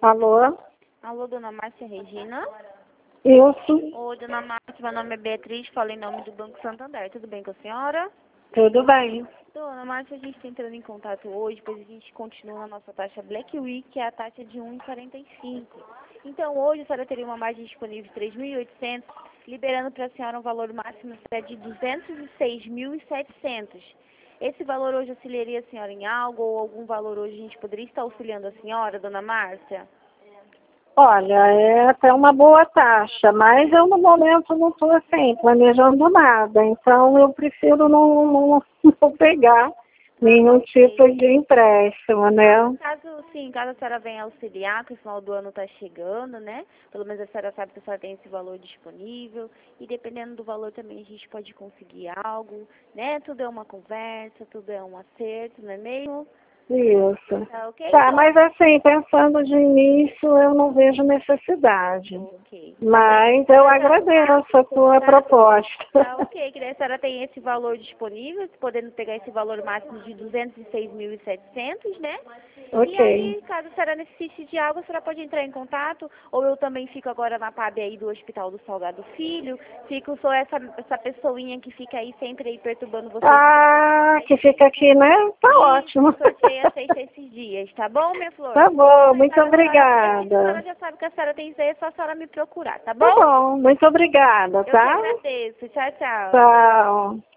Alô? Alô, dona Márcia Regina? Isso, Oi, dona Márcia, meu nome é Beatriz, falo em nome do Banco Santander. Tudo bem com a senhora? tudo bem. Dona Márcia, a gente está entrando em contato hoje, pois a gente continua na nossa taxa Black Week, que é a taxa de 1,45. Então, hoje a senhora teria uma margem disponível de 3.800, liberando para a senhora um valor máximo de 206.700. Esse valor hoje auxiliaria a senhora em algo, ou algum valor hoje a gente poderia estar auxiliando a senhora, dona Márcia? Olha, é até uma boa taxa, mas eu no momento não estou assim, planejando nada, então eu prefiro não pegar nenhum tipo de empréstimo, né? Caso sim, caso a senhora venha auxiliar, que o final do ano está chegando, né? Pelo menos a senhora sabe que a senhora tem esse valor disponível. E dependendo do valor também a gente pode conseguir algo, né? Tudo é uma conversa, tudo é um acerto, não é mesmo? Isso. Tá ok? Tá, Então, mas assim, pensando de início, eu não vejo necessidade. ok. Tá bem. Mas eu agradeço a sua proposta. Tá ok, que daí a senhora tem esse valor disponível, podendo pegar esse valor máximo de 206.700, né? E Ok. aí, caso a senhora necessite de algo, a senhora pode entrar em contato, ou eu também fico agora na PAB aí do Hospital do Salgado Filho, sou essa pessoinha que fica aí sempre aí perturbando vocês. Ah, que fica aqui, né? Tá ótimo. O sorteio aceita esses dias, tá bom, minha flor? Tá bom, Mas muito caso a senhora obrigada. já sabe que a senhora tem isso aí, é só a senhora me procurar, tá Tá bom? bom, muito obrigada, Eu que tá? agradeço. Tchau, tchau. Tchau.